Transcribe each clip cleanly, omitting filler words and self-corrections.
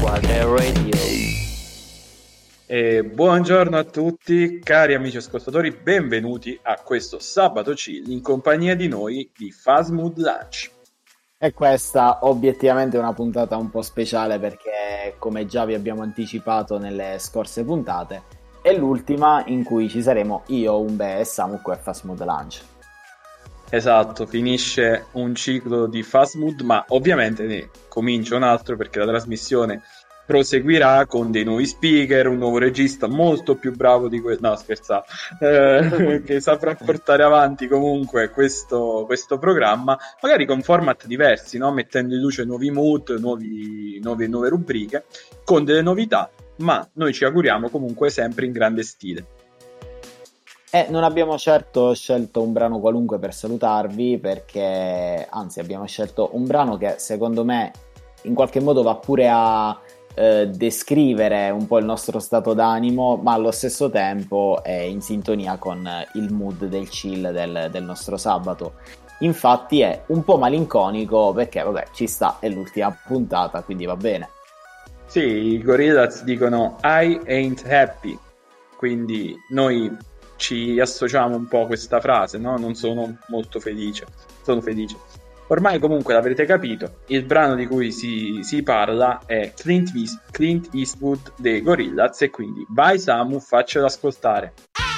Water Radio. E buongiorno a tutti, cari amici ascoltatori, benvenuti a questo sabato chill in compagnia di noi di Fast Mood Lunch. E questa obiettivamente è una puntata un po' speciale perché, come già vi abbiamo anticipato nelle scorse puntate, è l'ultima in cui ci saremo io, Umbe e Samu qua a Fast Mood Lunch. Esatto, finisce un ciclo di Fast Mood, ma ovviamente ne comincia un altro perché la trasmissione proseguirà con dei nuovi speaker, un nuovo regista molto più bravo di questo, no scherzavo, che saprà portare avanti comunque questo programma, magari con format diversi, no? Mettendo in luce nuovi mood, nuove rubriche, con delle novità, ma noi ci auguriamo comunque sempre in grande stile. Non abbiamo certo scelto un brano qualunque per salutarvi, perché anzi abbiamo scelto un brano che secondo me in qualche modo va pure a descrivere un po' il nostro stato d'animo, ma allo stesso tempo è in sintonia con il mood del chill del nostro sabato. Infatti è un po' malinconico perché vabbè, ci sta, è l'ultima puntata, quindi va bene. Sì, i Gorillaz dicono I ain't happy, quindi noi ci associamo un po' a questa frase, no? Non sono molto felice, sono felice. Ormai comunque l'avrete capito, il brano di cui si parla è Clint Eastwood dei Gorillaz, e quindi vai Samu, faccelo ascoltare.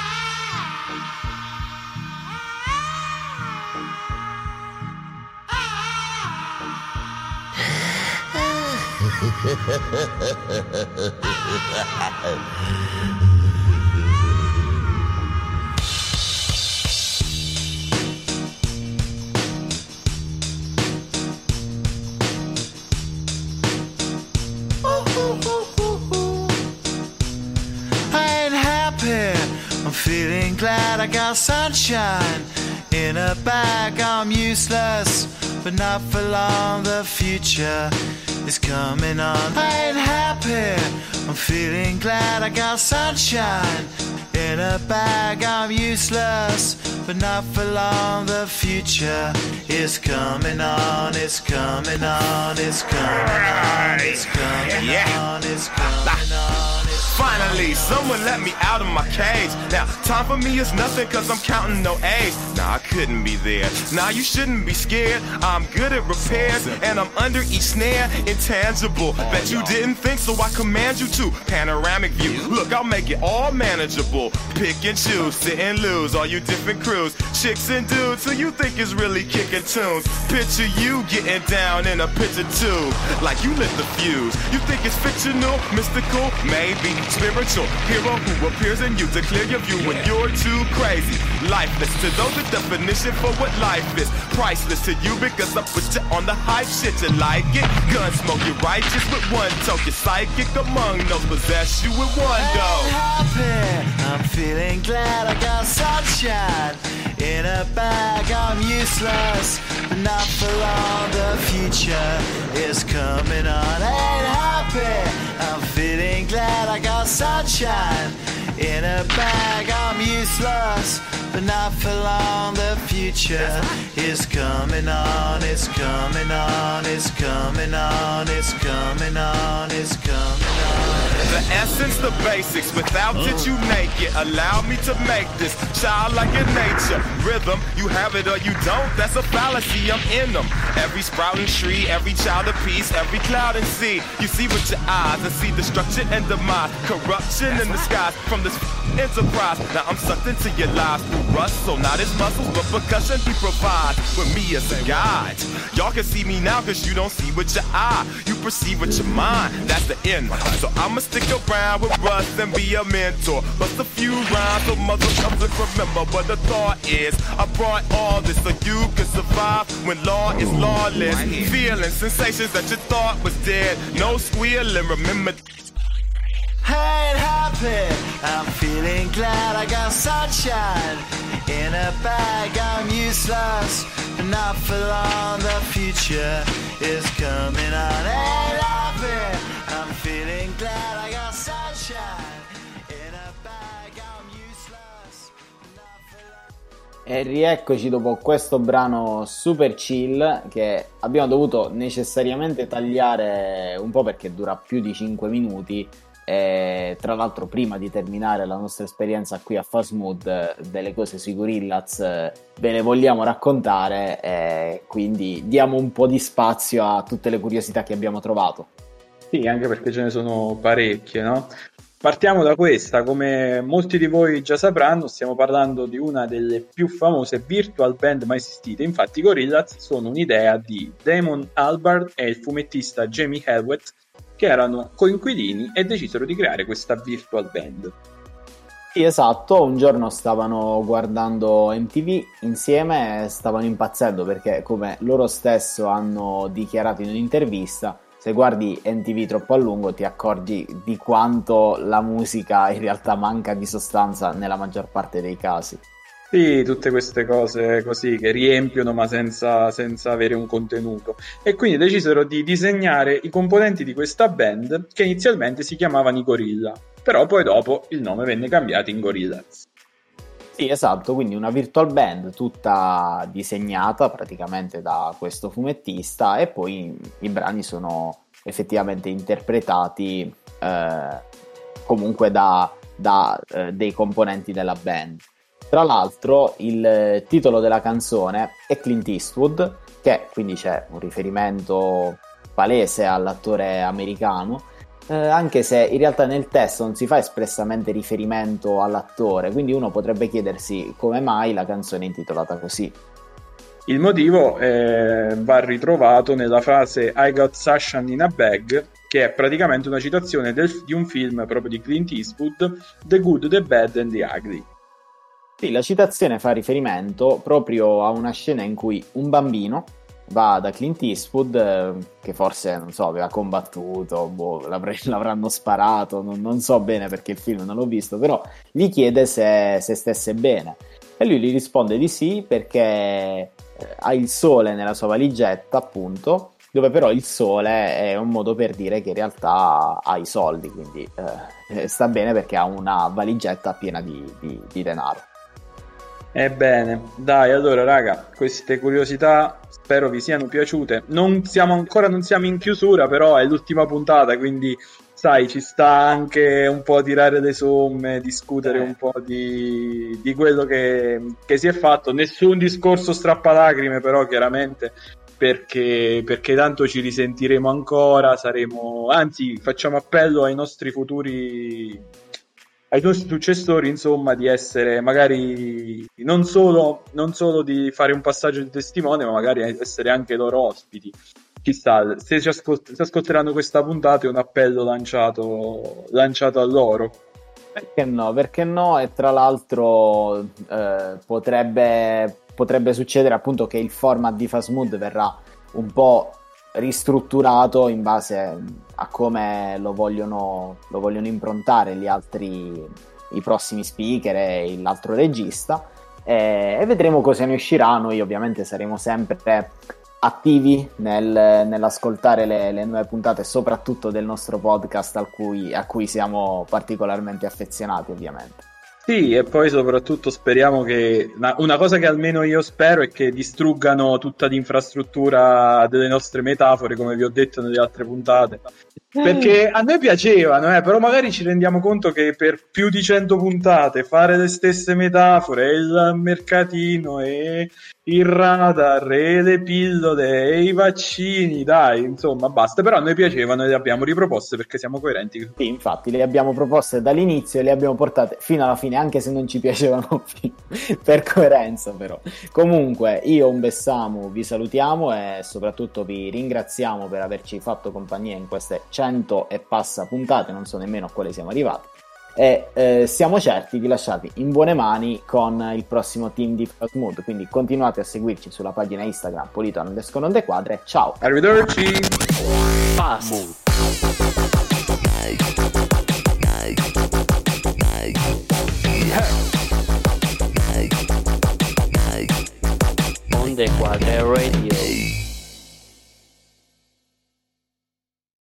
Feeling glad I got sunshine in a bag. I'm useless, but not for long. The future is coming on. I ain't happy. I'm feeling glad I got sunshine in a bag. I'm useless, but not for long. The future is coming on. It's coming on. It's coming on. It's coming on. It's coming on. Finally, someone let me out of my cage. Now, time for me is nothing cause I'm counting no A's. Nah, I couldn't be there. Nah, you shouldn't be scared. I'm good at repairs and I'm under each snare. Intangible, bet you didn't think, so I command you to. Panoramic view, look, I'll make it all manageable. Pick and choose, sit and lose, all you different crews. Chicks and dudes who you think is really kicking tunes. Picture you getting down in a picture too, like you lit the fuse. You think it's fictional, mystical, maybe spiritual hero who appears in you to clear your view when you're too crazy. Lifeless to those, the definition for what life is. Priceless to you because I put you on the hype shit. You like it? Gunsmoke, you're righteous with one toe. You're psychic among those, possess you with one go. I'm happy. I'm feeling glad I got sunshine in a bag. I'm useless, but not for long. The future is coming on. Ain't happy. I'm feeling glad I got sunshine in a bag. I'm useless, but not for long. The future is coming on. It's coming on. It's coming on. It's coming on. It's coming on. The essence, the basics, without it you naked. Allow me to make this childlike in nature. Rhythm, you have it or you don't, that's a fallacy, I'm in them. Every sprouting tree, every child of peace, every cloud and sea. You see with your eyes and see destruction and demise. Corruption in the skies from this enterprise. Now I'm sucked into your lives through rust, so not as muscles, but percussion he provides with me as a guide. Y'all can see me now cause you don't see with your eye. You perceive with your mind, that's the end. So I'ma stick around with Russ and be a mentor. Bust a few rhymes so motherfuckers remember what the thought is. I brought all this so you can survive when law is lawless. Feeling sensations that you thought was dead. No squealing, remember. I ain't happy. I'm feeling glad I got sunshine in a bag. I'm useless, but not for long. The future is coming on. Ain't happy. I'm feeling glad I got sunshine in a bag. I'm useless, but not for long. E rieccoci dopo questo brano super chill che abbiamo dovuto necessariamente tagliare un po' perché dura più di 5 minuti e tra l'altro prima di terminare la nostra esperienza qui a Fast Mood delle cose sui Gorillaz ve le vogliamo raccontare e quindi diamo un po' di spazio a tutte le curiosità che abbiamo trovato. Sì, anche perché ce ne sono parecchie, no? Partiamo da questa, come molti di voi già sapranno, stiamo parlando di una delle più famose virtual band mai esistite. Infatti i Gorillaz sono un'idea di Damon Albarn e il fumettista Jamie Helwet, che erano coinquilini e decisero di creare questa virtual band. Sì, esatto, un giorno stavano guardando MTV insieme e stavano impazzendo perché, come loro stesso hanno dichiarato in un'intervista, se guardi MTV troppo a lungo ti accorgi di quanto la musica in realtà manca di sostanza nella maggior parte dei casi. Sì, tutte queste cose così che riempiono ma senza avere un contenuto. E quindi decisero di disegnare i componenti di questa band che inizialmente si chiamavano i Gorilla, però poi dopo il nome venne cambiato in Gorillaz. Sì, esatto, quindi una virtual band tutta disegnata praticamente da questo fumettista e poi i brani sono effettivamente interpretati comunque da dei componenti della band. Tra l'altro il titolo della canzone è Clint Eastwood, che quindi c'è un riferimento palese all'attore americano, anche se in realtà nel testo non si fa espressamente riferimento all'attore, quindi uno potrebbe chiedersi come mai la canzone è intitolata così. Il motivo va ritrovato nella frase I got Sasha in a bag, che è praticamente una citazione di un film proprio di Clint Eastwood, The Good, The Bad and The Ugly. Sì, la citazione fa riferimento proprio a una scena in cui un bambino va da Clint Eastwood, che forse, non so, aveva combattuto, l'avranno sparato, non so bene perché il film non l'ho visto, però gli chiede se stesse bene. E lui gli risponde di sì perché ha il sole nella sua valigetta, appunto, dove però il sole è un modo per dire che in realtà ha i soldi, quindi sta bene perché ha una valigetta piena di denaro. Ebbene, dai, allora raga, queste curiosità spero vi siano piaciute. Non siamo in chiusura, però è l'ultima puntata, quindi sai, ci sta anche un po' tirare le somme, discutere un po' di quello che si è fatto. Nessun discorso strappalacrime, però chiaramente perché tanto ci risentiremo ancora, anzi, facciamo appello ai nostri successori, insomma, di essere magari non solo di fare un passaggio di testimone, ma magari essere anche loro ospiti. Chissà, se ci ascolteranno questa puntata è un appello lanciato a loro. Perché no? E tra l'altro potrebbe succedere appunto che il format di Fast Mood verrà un po' ristrutturato in base a come lo vogliono improntare i prossimi speaker e l'altro regista, e vedremo cosa ne uscirà. Noi ovviamente saremo sempre attivi nell'ascoltare le nuove puntate, soprattutto del nostro podcast a cui siamo particolarmente affezionati, ovviamente. Sì, e poi soprattutto speriamo che una cosa che almeno io spero è che distruggano tutta l'infrastruttura delle nostre metafore, come vi ho detto nelle altre puntate, perché a noi piacevano, però magari ci rendiamo conto che per più di 100 puntate fare le stesse metafore, il mercatino e il radar e le pillole e i vaccini, dai, insomma, basta. Però a noi piacevano e le abbiamo riproposte perché siamo coerenti. Sì, infatti le abbiamo proposte dall'inizio e le abbiamo portate fino alla fine, anche se non ci piacevano più, per coerenza però. Comunque, io un Bessamu vi salutiamo e soprattutto vi ringraziamo per averci fatto compagnia in queste 100 e passa puntate, non so nemmeno a quale siamo arrivati. E siamo certi di lasciarvi in buone mani con il prossimo team di Fast Mood, quindi continuate a seguirci sulla pagina Instagram Polito__Quadre. Ciao, arrivederci. Fast Mood. Onde Quadre Radio.